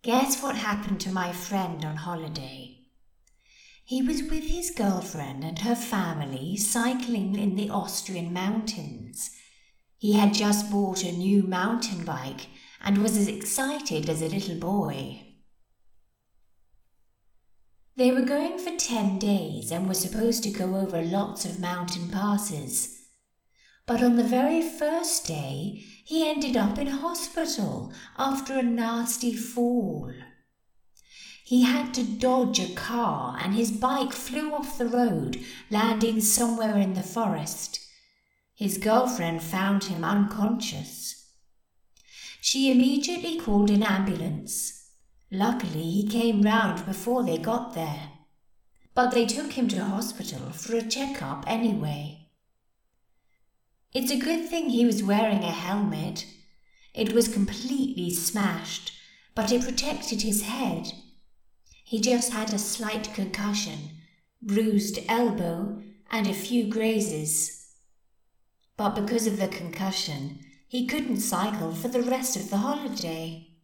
Guess what happened to my friend on holiday? He was with his girlfriend and her family cycling in the Austrian mountains. He had just bought a new mountain bike and was as excited as a little boy. They were going for 10 days and were supposed to go over lots of mountain passes. But on the very first day, he ended up in hospital after a nasty fall. He had to dodge a car and his bike flew off the road, landing somewhere in the forest. His girlfriend found him unconscious. She immediately called an ambulance. Luckily, he came round before they got there. But they took him to hospital for a checkup anyway. It's a good thing he was wearing a helmet. It was completely smashed, but it protected his head. He just had a slight concussion, bruised elbow, and a few grazes. But because of the concussion, he couldn't cycle for the rest of the holiday.